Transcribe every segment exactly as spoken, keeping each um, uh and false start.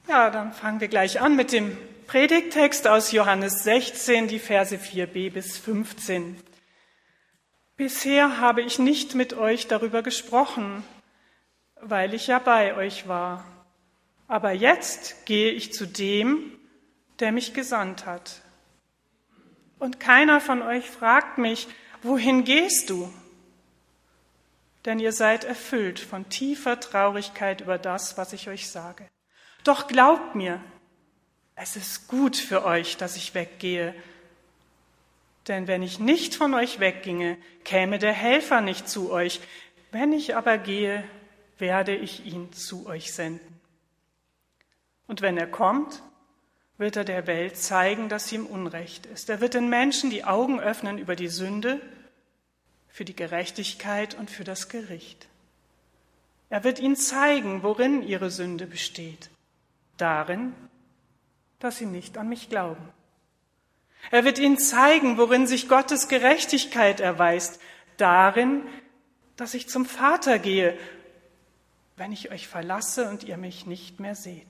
Ja, dann fangen wir gleich an mit dem Predigttext aus Johannes sechzehn, die Verse vier b bis fünfzehn. Bisher habe ich nicht mit euch darüber gesprochen, weil ich ja bei euch war. Aber jetzt gehe ich zu dem, der mich gesandt hat. Und keiner von euch fragt mich, wohin gehst du? Denn ihr seid erfüllt von tiefer Traurigkeit über das, was ich euch sage. Doch glaubt mir, es ist gut für euch, dass ich weggehe. Denn wenn ich nicht von euch wegginge, käme der Helfer nicht zu euch. Wenn ich aber gehe, werde ich ihn zu euch senden. Und wenn er kommt, wird er der Welt zeigen, dass sie im Unrecht ist. Er wird den Menschen die Augen öffnen über die Sünde, für die Gerechtigkeit und für das Gericht. Er wird ihnen zeigen, worin ihre Sünde besteht. Darin, dass sie nicht an mich glauben. Er wird ihnen zeigen, worin sich Gottes Gerechtigkeit erweist. Darin, dass ich zum Vater gehe, wenn ich euch verlasse und ihr mich nicht mehr seht.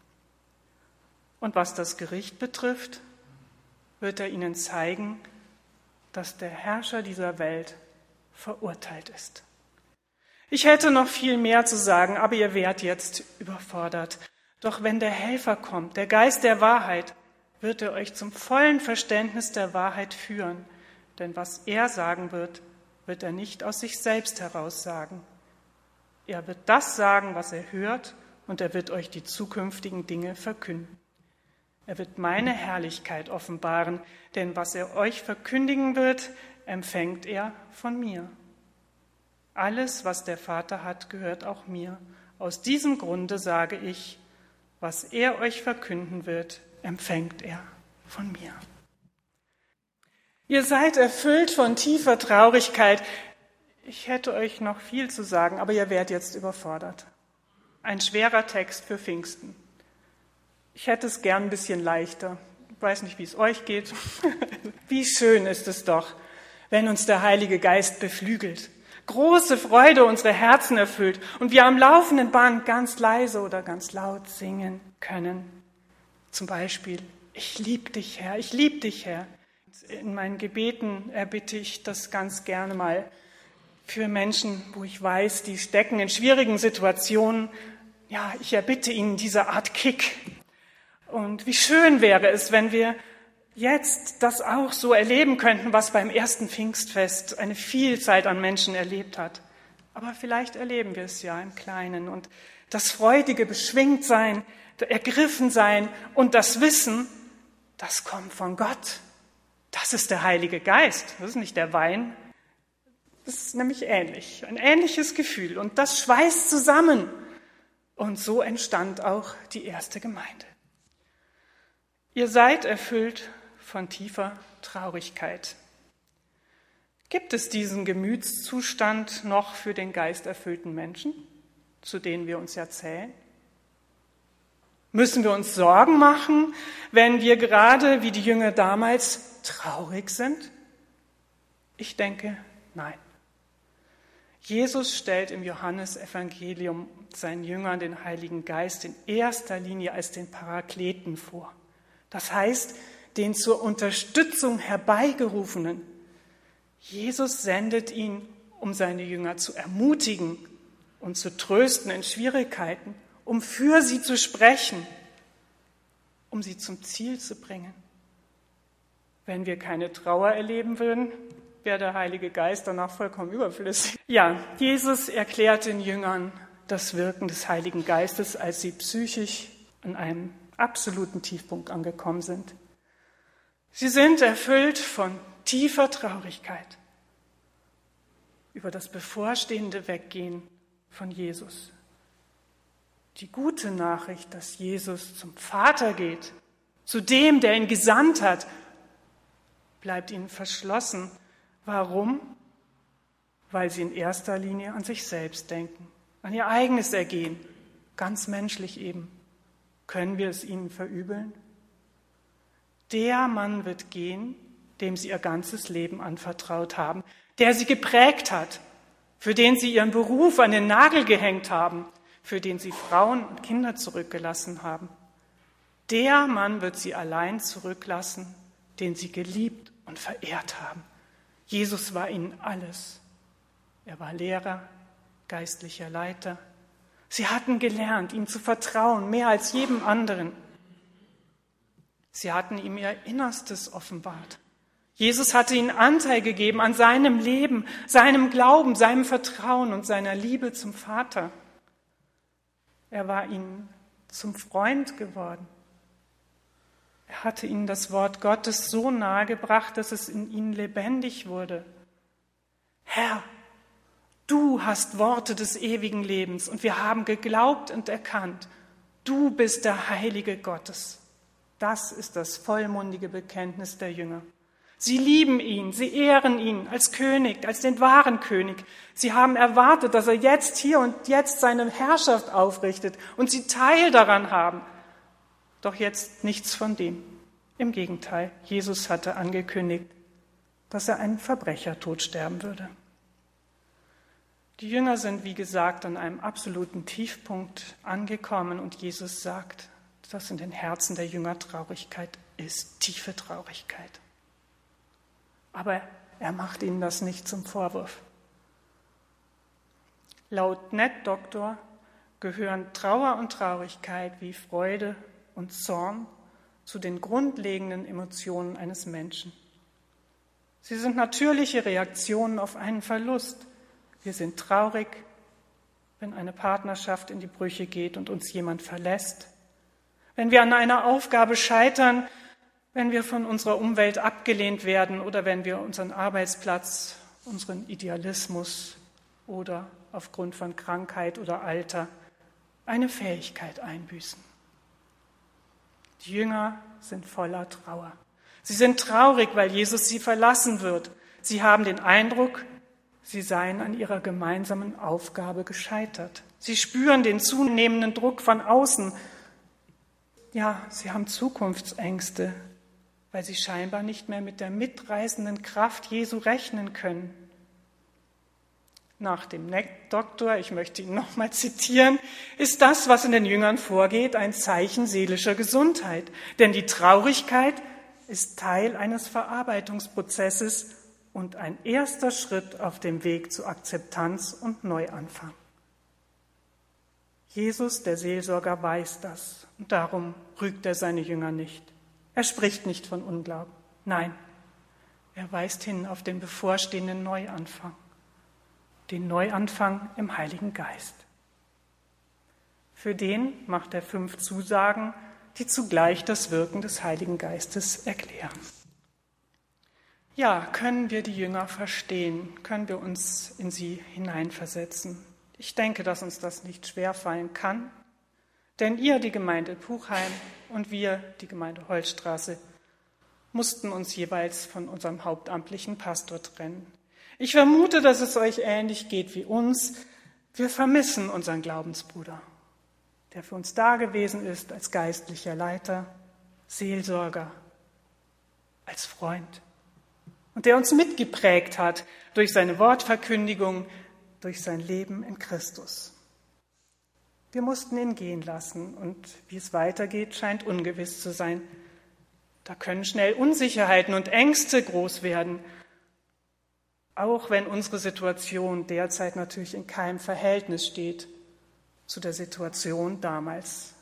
Und was das Gericht betrifft, wird er ihnen zeigen, dass der Herrscher dieser Welt verurteilt ist. Ich hätte noch viel mehr zu sagen, aber ihr werdet jetzt überfordert. Doch wenn der Helfer kommt, der Geist der Wahrheit, wird er euch zum vollen Verständnis der Wahrheit führen. Denn was er sagen wird, wird er nicht aus sich selbst heraus sagen. Er wird das sagen, was er hört, und er wird euch die zukünftigen Dinge verkünden. Er wird meine Herrlichkeit offenbaren, denn was er euch verkündigen wird, empfängt er von mir. Alles, was der Vater hat, gehört auch mir. Aus diesem Grunde sage ich, was er euch verkünden wird, empfängt er von mir. Ihr seid erfüllt von tiefer Traurigkeit. Ich hätte euch noch viel zu sagen, aber ihr werdet jetzt überfordert. Ein schwerer Text für Pfingsten. Ich hätte es gern ein bisschen leichter. Ich weiß nicht, wie es euch geht. Wie schön ist es doch, wenn uns der Heilige Geist beflügelt, große Freude unsere Herzen erfüllt und wir am laufenden Band ganz leise oder ganz laut singen können. Zum Beispiel, ich liebe dich, Herr, ich liebe dich, Herr. In meinen Gebeten erbitte ich das ganz gerne mal für Menschen, wo ich weiß, die stecken in schwierigen Situationen. Ja, ich erbitte ihnen diese Art Kick. Und wie schön wäre es, wenn wir jetzt das auch so erleben könnten, was beim ersten Pfingstfest eine Vielzahl an Menschen erlebt hat. Aber vielleicht erleben wir es ja im Kleinen. Und das freudige Beschwingtsein, Ergriffensein und das Wissen, das kommt von Gott. Das ist der Heilige Geist, das ist nicht der Wein. Das ist nämlich ähnlich, ein ähnliches Gefühl. Und das schweißt zusammen. Und so entstand auch die erste Gemeinde. Ihr seid erfüllt von tiefer Traurigkeit. Gibt es diesen Gemütszustand noch für den geisterfüllten Menschen, zu denen wir uns ja zählen? Müssen wir uns Sorgen machen, wenn wir gerade wie die Jünger damals traurig sind? Ich denke, nein. Jesus stellt im Johannesevangelium seinen Jüngern den Heiligen Geist in erster Linie als den Parakleten vor. Das heißt, den zur Unterstützung herbeigerufenen. Jesus sendet ihn, um seine Jünger zu ermutigen und zu trösten in Schwierigkeiten, um für sie zu sprechen, um sie zum Ziel zu bringen. Wenn wir keine Trauer erleben würden, wäre der Heilige Geist danach vollkommen überflüssig. Ja, Jesus erklärt den Jüngern das Wirken des Heiligen Geistes, als sie psychisch an einem absoluten Tiefpunkt angekommen sind. Sie sind erfüllt von tiefer Traurigkeit über das bevorstehende Weggehen von Jesus. Die gute Nachricht, dass Jesus zum Vater geht, zu dem, der ihn gesandt hat, bleibt ihnen verschlossen. Warum? Weil sie in erster Linie an sich selbst denken, an ihr eigenes Ergehen, ganz menschlich eben. Können wir es ihnen verübeln? Der Mann wird gehen, dem sie ihr ganzes Leben anvertraut haben, der sie geprägt hat, für den sie ihren Beruf an den Nagel gehängt haben, für den sie Frauen und Kinder zurückgelassen haben. Der Mann wird sie allein zurücklassen, den sie geliebt und verehrt haben. Jesus war ihnen alles. Er war Lehrer, geistlicher Leiter. Sie hatten gelernt, ihm zu vertrauen, mehr als jedem anderen. Sie hatten ihm ihr Innerstes offenbart. Jesus hatte ihnen Anteil gegeben an seinem Leben, seinem Glauben, seinem Vertrauen und seiner Liebe zum Vater. Er war ihnen zum Freund geworden. Er hatte ihnen das Wort Gottes so nahe gebracht, dass es in ihnen lebendig wurde. Herr, du hast Worte des ewigen Lebens und wir haben geglaubt und erkannt, du bist der Heilige Gottes. Das ist das vollmundige Bekenntnis der Jünger. Sie lieben ihn, sie ehren ihn als König, als den wahren König. Sie haben erwartet, dass er jetzt hier und jetzt seine Herrschaft aufrichtet und sie Teil daran haben. Doch jetzt nichts von dem. Im Gegenteil, Jesus hatte angekündigt, dass er einen Verbrechertod sterben würde. Die Jünger sind, wie gesagt, an einem absoluten Tiefpunkt angekommen und Jesus sagt, dass in den Herzen der Jünger Traurigkeit ist, tiefe Traurigkeit. Aber er macht ihnen das nicht zum Vorwurf. Laut Ned-Doktor gehören Trauer und Traurigkeit wie Freude und Zorn zu den grundlegenden Emotionen eines Menschen. Sie sind natürliche Reaktionen auf einen Verlust. Wir sind traurig, wenn eine Partnerschaft in die Brüche geht und uns jemand verlässt, wenn wir an einer Aufgabe scheitern, wenn wir von unserer Umwelt abgelehnt werden oder wenn wir unseren Arbeitsplatz, unseren Idealismus oder aufgrund von Krankheit oder Alter eine Fähigkeit einbüßen. Die Jünger sind voller Trauer. Sie sind traurig, weil Jesus sie verlassen wird. Sie haben den Eindruck, sie seien an ihrer gemeinsamen Aufgabe gescheitert. Sie spüren den zunehmenden Druck von außen. Ja, sie haben Zukunftsängste, weil sie scheinbar nicht mehr mit der mitreißenden Kraft Jesu rechnen können. Nach dem Doktor, ich möchte ihn nochmal zitieren, ist das, was in den Jüngern vorgeht, ein Zeichen seelischer Gesundheit. Denn die Traurigkeit ist Teil eines Verarbeitungsprozesses und ein erster Schritt auf dem Weg zu Akzeptanz und Neuanfang. Jesus, der Seelsorger, weiß das und darum rügt er seine Jünger nicht. Er spricht nicht von Unglauben. Nein, er weist hin auf den bevorstehenden Neuanfang, den Neuanfang im Heiligen Geist. Für den macht er fünf Zusagen, die zugleich das Wirken des Heiligen Geistes erklären. Ja, können wir die Jünger verstehen? Können wir uns in sie hineinversetzen? Ich denke, dass uns das nicht schwerfallen kann, denn ihr, die Gemeinde Puchheim, und wir, die Gemeinde Holzstraße, mussten uns jeweils von unserem hauptamtlichen Pastor trennen. Ich vermute, dass es euch ähnlich geht wie uns. Wir vermissen unseren Glaubensbruder, der für uns da gewesen ist als geistlicher Leiter, Seelsorger, als Freund und der uns mitgeprägt hat durch seine Wortverkündigung, durch sein Leben in Christus. Wir mussten ihn gehen lassen und wie es weitergeht, scheint ungewiss zu sein. Da können schnell Unsicherheiten und Ängste groß werden, auch wenn unsere Situation derzeit natürlich in keinem Verhältnis steht zu der Situation damals.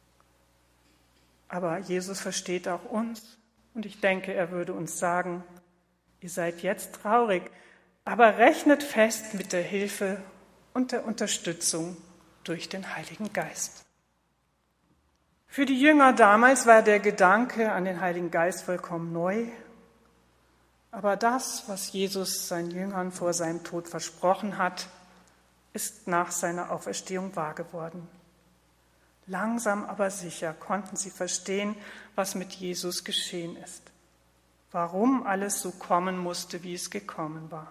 Aber Jesus versteht auch uns und ich denke, er würde uns sagen, ihr seid jetzt traurig, aber rechnet fest mit der Hilfe und der Unterstützung durch den Heiligen Geist. Für die Jünger damals war der Gedanke an den Heiligen Geist vollkommen neu. Aber das, was Jesus seinen Jüngern vor seinem Tod versprochen hat, ist nach seiner Auferstehung wahr geworden. Langsam aber sicher konnten sie verstehen, was mit Jesus geschehen ist, warum alles so kommen musste, wie es gekommen war.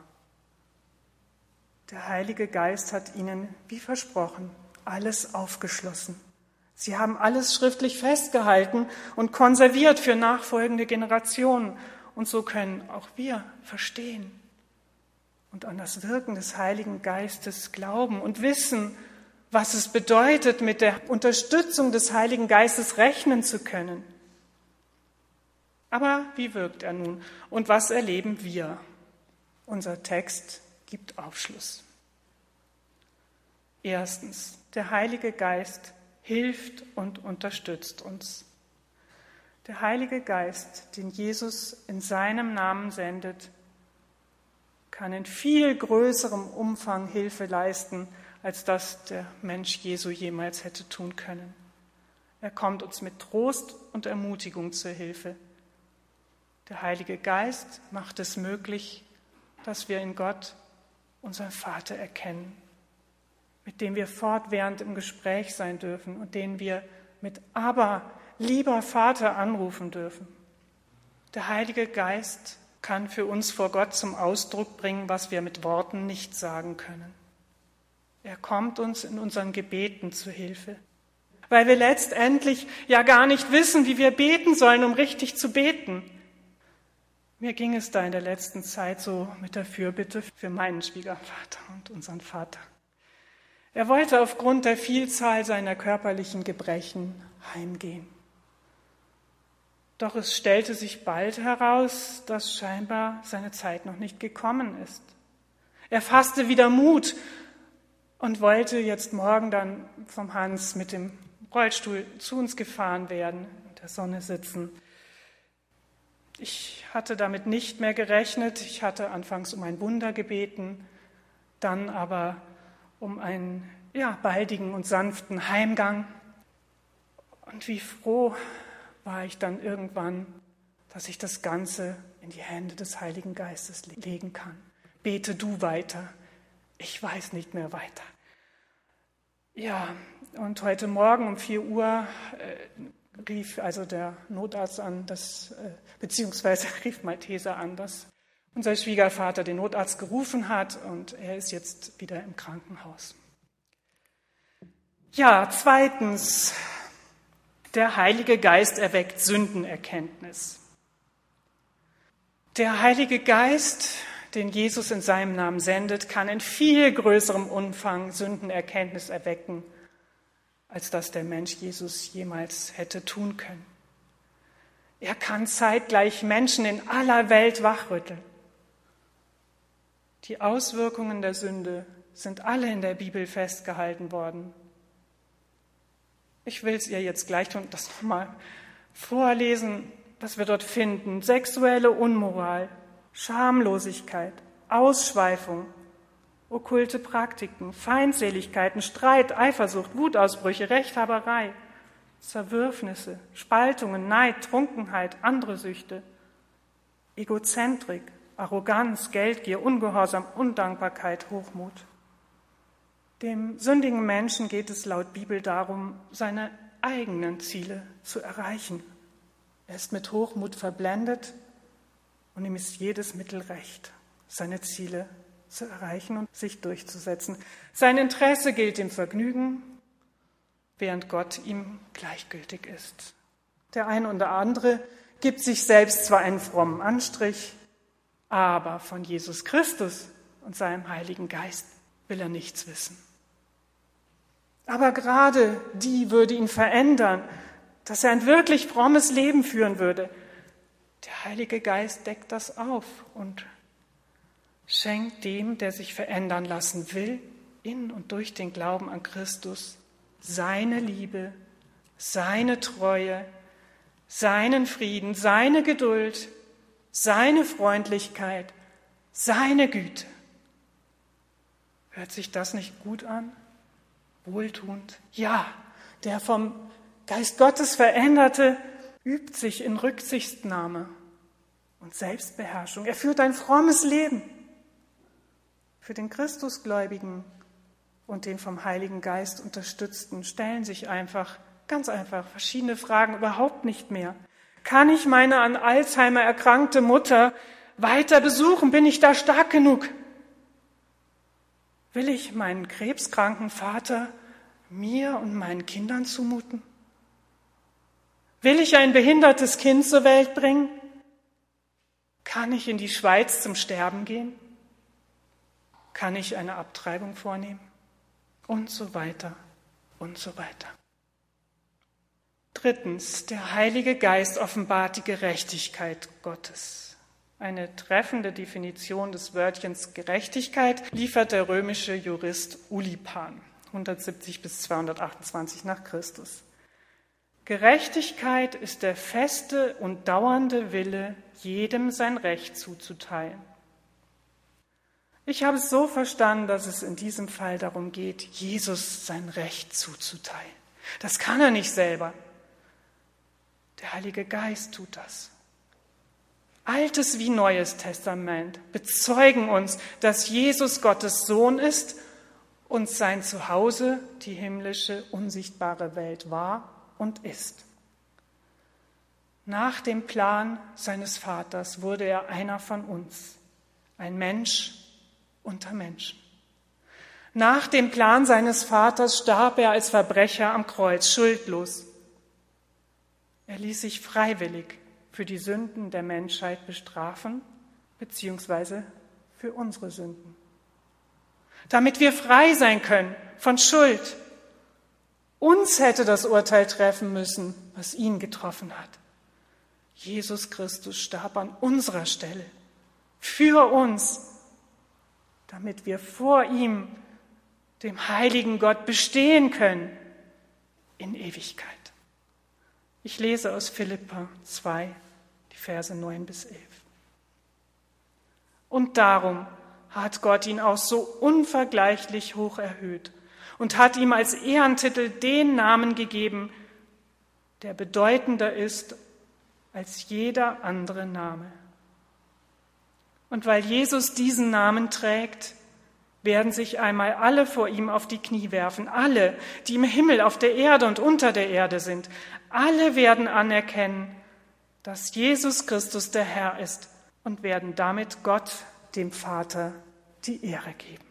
Der Heilige Geist hat ihnen, wie versprochen, alles aufgeschlossen. Sie haben alles schriftlich festgehalten und konserviert für nachfolgende Generationen. Und so können auch wir verstehen und an das Wirken des Heiligen Geistes glauben und wissen, was es bedeutet, mit der Unterstützung des Heiligen Geistes rechnen zu können. Aber wie wirkt er nun und was erleben wir? Unser Text gibt Aufschluss. Erstens, der Heilige Geist hilft und unterstützt uns. Der Heilige Geist, den Jesus in seinem Namen sendet, kann in viel größerem Umfang Hilfe leisten, als das der Mensch Jesu jemals hätte tun können. Er kommt uns mit Trost und Ermutigung zur Hilfe. Der Heilige Geist macht es möglich, dass wir in Gott unseren Vater erkennen, mit dem wir fortwährend im Gespräch sein dürfen und den wir mit Aber, lieber Vater, anrufen dürfen. Der Heilige Geist kann für uns vor Gott zum Ausdruck bringen, was wir mit Worten nicht sagen können. Er kommt uns in unseren Gebeten zu Hilfe, weil wir letztendlich ja gar nicht wissen, wie wir beten sollen, um richtig zu beten. Mir ging es da in der letzten Zeit so mit der Fürbitte für meinen Schwiegervater und unseren Vater. Er wollte aufgrund der Vielzahl seiner körperlichen Gebrechen heimgehen. Doch es stellte sich bald heraus, dass scheinbar seine Zeit noch nicht gekommen ist. Er fasste wieder Mut und wollte jetzt morgen dann vom Hans mit dem Rollstuhl zu uns gefahren werden, in der Sonne sitzen. Ich hatte damit nicht mehr gerechnet. Ich hatte anfangs um ein Wunder gebeten, dann aber um einen ja, baldigen und sanften Heimgang. Und wie froh war ich dann irgendwann, dass ich das Ganze in die Hände des Heiligen Geistes legen kann. Bete du weiter, ich weiß nicht mehr weiter. Ja, und heute Morgen um vier Uhr äh, rief also der Notarzt an, dass, äh, beziehungsweise rief Malteser an, dass unser Schwiegervater den Notarzt gerufen hat und er ist jetzt wieder im Krankenhaus. Ja, zweitens, der Heilige Geist erweckt Sündenerkenntnis. Der Heilige Geist, den Jesus in seinem Namen sendet, kann in viel größerem Umfang Sündenerkenntnis erwecken, als das der Mensch Jesus jemals hätte tun können. Er kann zeitgleich Menschen in aller Welt wachrütteln. Die Auswirkungen der Sünde sind alle in der Bibel festgehalten worden. Ich will es ihr jetzt gleich tun, das nochmal vorlesen, was wir dort finden. Sexuelle Unmoral, Schamlosigkeit, Ausschweifung, okkulte Praktiken, Feindseligkeiten, Streit, Eifersucht, Wutausbrüche, Rechthaberei, Zerwürfnisse, Spaltungen, Neid, Trunkenheit, andere Süchte, Egozentrik, Arroganz, Geldgier, Ungehorsam, Undankbarkeit, Hochmut. Dem sündigen Menschen geht es laut Bibel darum, seine eigenen Ziele zu erreichen. Er ist mit Hochmut verblendet und ihm ist jedes Mittel recht, seine Ziele zu erreichen und sich durchzusetzen. Sein Interesse gilt dem Vergnügen, während Gott ihm gleichgültig ist. Der eine oder andere gibt sich selbst zwar einen frommen Anstrich, aber von Jesus Christus und seinem Heiligen Geist will er nichts wissen. Aber gerade die würde ihn verändern, dass er ein wirklich frommes Leben führen würde. Der Heilige Geist deckt das auf und schenkt dem, der sich verändern lassen will, in und durch den Glauben an Christus, seine Liebe, seine Treue, seinen Frieden, seine Geduld, seine Freundlichkeit, seine Güte. Hört sich das nicht gut an? Wohltuend? Ja, der vom Geist Gottes Veränderte übt sich in Rücksichtnahme und Selbstbeherrschung. Er führt ein frommes Leben. Für den Christusgläubigen und den vom Heiligen Geist Unterstützten stellen sich einfach, ganz einfach, verschiedene Fragen überhaupt nicht mehr. Kann ich meine an Alzheimer erkrankte Mutter weiter besuchen? Bin ich da stark genug? Will ich meinen krebskranken Vater mir und meinen Kindern zumuten? Will ich ein behindertes Kind zur Welt bringen? Kann ich in die Schweiz zum Sterben gehen? Kann ich eine Abtreibung vornehmen? Und so weiter und so weiter. Drittens, der Heilige Geist offenbart die Gerechtigkeit Gottes. Eine treffende Definition des Wörtchens Gerechtigkeit liefert der römische Jurist Ulipan, hundertsiebzig bis zweihundertachtundzwanzig nach Christus. Gerechtigkeit ist der feste und dauernde Wille, jedem sein Recht zuzuteilen. Ich habe es so verstanden, dass es in diesem Fall darum geht, Jesus sein Recht zuzuteilen. Das kann er nicht selber. Der Heilige Geist tut das. Altes wie Neues Testament bezeugen uns, dass Jesus Gottes Sohn ist und sein Zuhause die himmlische, unsichtbare Welt war und ist. Nach dem Plan seines Vaters wurde er einer von uns, ein Mensch unter Menschen. Nach dem Plan seines Vaters starb er als Verbrecher am Kreuz, schuldlos. Er ließ sich freiwillig für die Sünden der Menschheit bestrafen, beziehungsweise für unsere Sünden. Damit wir frei sein können von Schuld. Uns hätte das Urteil treffen müssen, was ihn getroffen hat. Jesus Christus starb an unserer Stelle, für uns, damit wir vor ihm, dem heiligen Gott, bestehen können in Ewigkeit. Ich lese aus Philipper zwei, die Verse neun bis elf. Und darum hat Gott ihn auch so unvergleichlich hoch erhöht und hat ihm als Ehrentitel den Namen gegeben, der bedeutender ist als jeder andere Name. Und weil Jesus diesen Namen trägt, werden sich einmal alle vor ihm auf die Knie werfen, alle, die im Himmel, auf der Erde und unter der Erde sind. Alle werden anerkennen, dass Jesus Christus der Herr ist und werden damit Gott, dem Vater, die Ehre geben.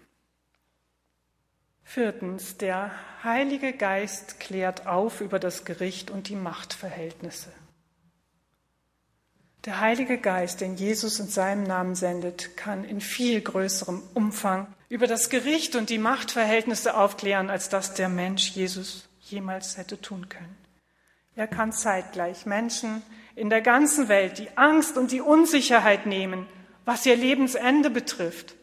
Viertens, der Heilige Geist klärt auf über das Gericht und die Machtverhältnisse. Der Heilige Geist, den Jesus in seinem Namen sendet, kann in viel größerem Umfang über das Gericht und die Machtverhältnisse aufklären, als das der Mensch Jesus jemals hätte tun können. Er kann zeitgleich Menschen in der ganzen Welt die Angst und die Unsicherheit nehmen, was ihr Lebensende betrifft.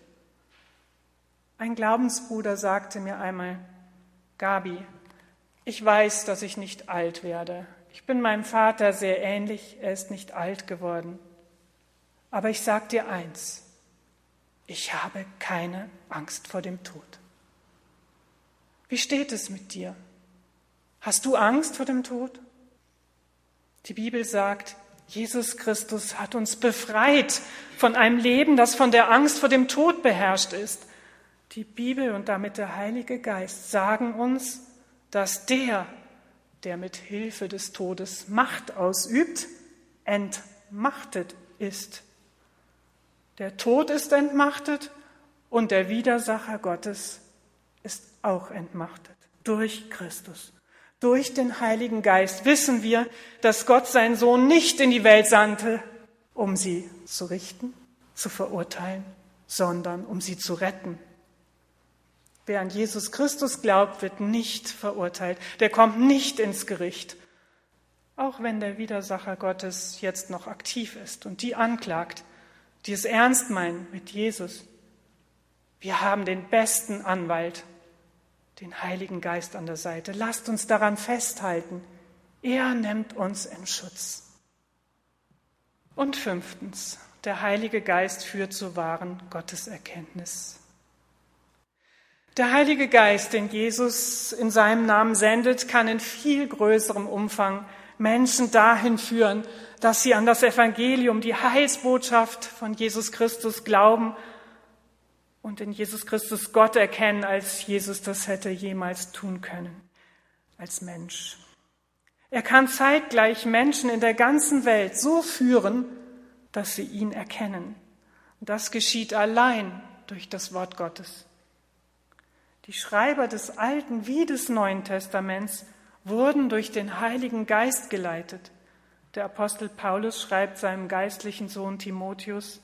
Ein Glaubensbruder sagte mir einmal: Gabi, ich weiß, dass ich nicht alt werde. Ich bin meinem Vater sehr ähnlich, er ist nicht alt geworden. Aber ich sage dir eins, ich habe keine Angst vor dem Tod. Wie steht es mit dir? Hast du Angst vor dem Tod? Die Bibel sagt, Jesus Christus hat uns befreit von einem Leben, das von der Angst vor dem Tod beherrscht ist. Die Bibel und damit der Heilige Geist sagen uns, dass der, der mit Hilfe des Todes Macht ausübt, entmachtet ist. Der Tod ist entmachtet und der Widersacher Gottes ist auch entmachtet durch Christus. Durch den Heiligen Geist wissen wir, dass Gott seinen Sohn nicht in die Welt sandte, um sie zu richten, zu verurteilen, sondern um sie zu retten. Wer an Jesus Christus glaubt, wird nicht verurteilt. Der kommt nicht ins Gericht. Auch wenn der Widersacher Gottes jetzt noch aktiv ist und die anklagt, die es ernst meinen mit Jesus. Wir haben den besten Anwalt, den Heiligen Geist an der Seite. Lasst uns daran festhalten. Er nimmt uns in Schutz. Und fünftens, der Heilige Geist führt zur wahren Gotteserkenntnis. Der Heilige Geist, den Jesus in seinem Namen sendet, kann in viel größerem Umfang Menschen dahin führen, dass sie an das Evangelium, die Heilsbotschaft von Jesus Christus glauben und in Jesus Christus Gott erkennen, als Jesus das hätte jemals tun können, als Mensch. Er kann zeitgleich Menschen in der ganzen Welt so führen, dass sie ihn erkennen. Und das geschieht allein durch das Wort Gottes. Die Schreiber des Alten wie des Neuen Testaments wurden durch den Heiligen Geist geleitet. Der Apostel Paulus schreibt seinem geistlichen Sohn Timotheus: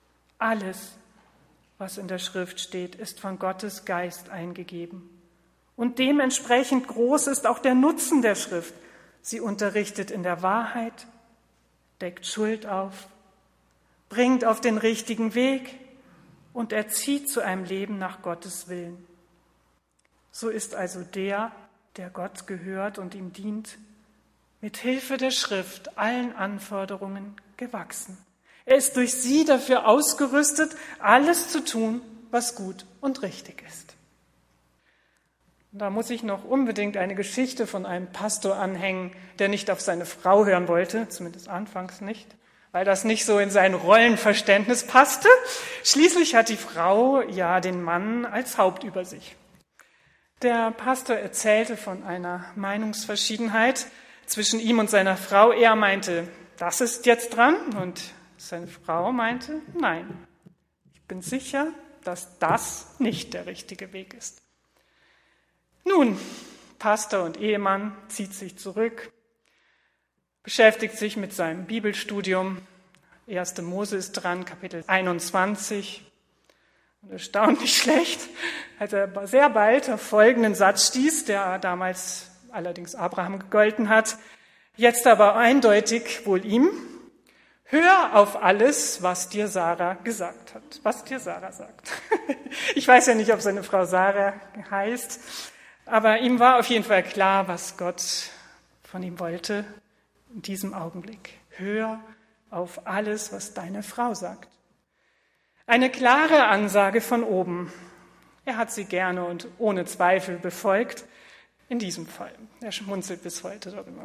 Alles, was in der Schrift steht, ist von Gottes Geist eingegeben Und dementsprechend groß ist auch der Nutzen der Schrift. Sie unterrichtet in der Wahrheit, deckt Schuld auf, bringt auf den richtigen Weg und erzieht zu einem Leben nach Gottes Willen. So ist also der, der Gott gehört und ihm dient, mit Hilfe der Schrift allen Anforderungen gewachsen. Er ist durch sie dafür ausgerüstet, alles zu tun, was gut und richtig ist. Da muss ich noch unbedingt eine Geschichte von einem Pastor anhängen, der nicht auf seine Frau hören wollte, zumindest anfangs nicht, weil das nicht so in sein Rollenverständnis passte. Schließlich hat die Frau ja den Mann als Haupt über sich. Der Pastor erzählte von einer Meinungsverschiedenheit zwischen ihm und seiner Frau. Er meinte, das ist jetzt dran, und seine Frau meinte, nein, ich bin sicher, dass das nicht der richtige Weg ist. Nun, Pastor und Ehemann zieht sich zurück, beschäftigt sich mit seinem Bibelstudium. erste Mose ist dran, Kapitel einundzwanzig. Und erstaunlich schlecht, als er sehr bald auf folgenden Satz stieß, der damals allerdings Abraham gegolten hat, jetzt aber eindeutig wohl ihm: Hör auf alles, was dir Sarah gesagt hat, was dir Sarah sagt. Ich weiß ja nicht, ob seine Frau Sarah heißt, aber ihm war auf jeden Fall klar, was Gott von ihm wollte in diesem Augenblick. Hör auf alles, was deine Frau sagt. Eine klare Ansage von oben. Er hat sie gerne und ohne Zweifel befolgt. In diesem Fall. Er schmunzelt bis heute darüber.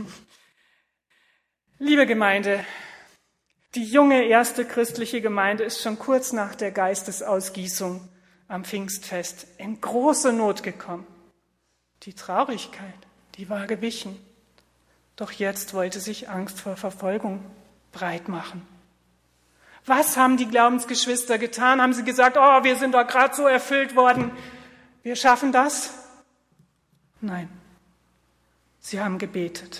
Liebe Gemeinde, die junge erste christliche Gemeinde ist schon kurz nach der Geistesausgießung am Pfingstfest in große Not gekommen. Die Traurigkeit, die war gewichen. Doch jetzt wollte sich Angst vor Verfolgung breit machen. Was haben die Glaubensgeschwister getan? Haben sie gesagt, oh, wir sind doch gerade so erfüllt worden, wir schaffen das? Nein, sie haben gebetet.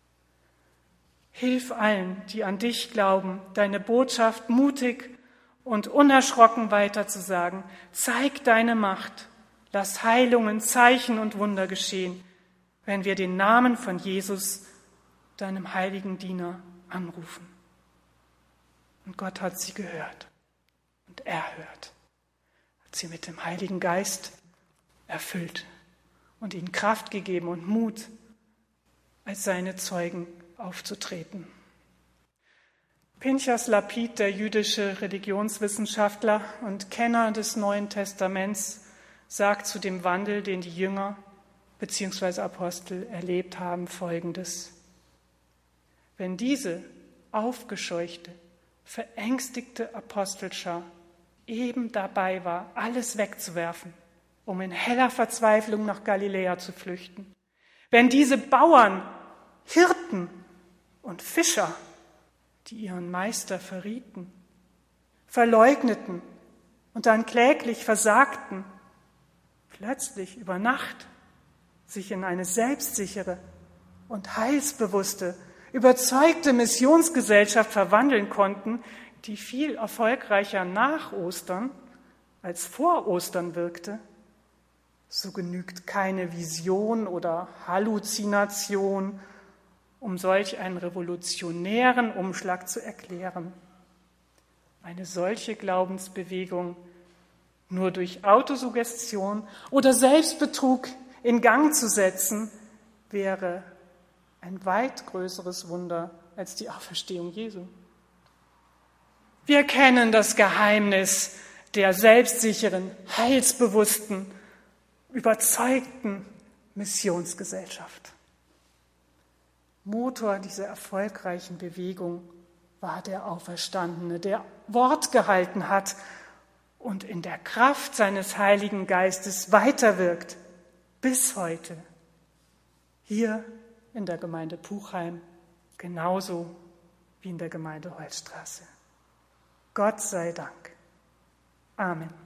Hilf allen, die an dich glauben, deine Botschaft mutig und unerschrocken weiterzusagen. Zeig deine Macht. Lass Heilungen, Zeichen und Wunder geschehen, wenn wir den Namen von Jesus, deinem heiligen Diener, anrufen. Und Gott hat sie gehört und erhört, hat sie mit dem Heiligen Geist erfüllt und ihnen Kraft gegeben und Mut, als seine Zeugen aufzutreten. Pinchas Lapid, der jüdische Religionswissenschaftler und Kenner des Neuen Testaments, sagt zu dem Wandel, den die Jünger bzw. Apostel erlebt haben, Folgendes: Wenn diese aufgescheuchte, verängstigte Apostelschar eben dabei war, alles wegzuwerfen, um in heller Verzweiflung nach Galiläa zu flüchten, wenn diese Bauern, Hirten und Fischer, die ihren Meister verrieten, verleugneten und dann kläglich versagten, plötzlich über Nacht sich in eine selbstsichere und heilsbewusste, überzeugte Missionsgesellschaft verwandeln konnten, die viel erfolgreicher nach Ostern als vor Ostern wirkte, so genügt keine Vision oder Halluzination, um solch einen revolutionären Umschlag zu erklären. Eine solche Glaubensbewegung nur durch Autosuggestion oder Selbstbetrug in Gang zu setzen, wäre ein weit größeres Wunder als die Auferstehung Jesu. Wir kennen das Geheimnis der selbstsicheren, heilsbewussten, überzeugten Missionsgesellschaft. Motor dieser erfolgreichen Bewegung war der Auferstandene, der Wort gehalten hat und in der Kraft seines Heiligen Geistes weiterwirkt bis heute. Hier in der Gemeinde Puchheim genauso wie in der Gemeinde Holzstraße. Gott sei Dank. Amen.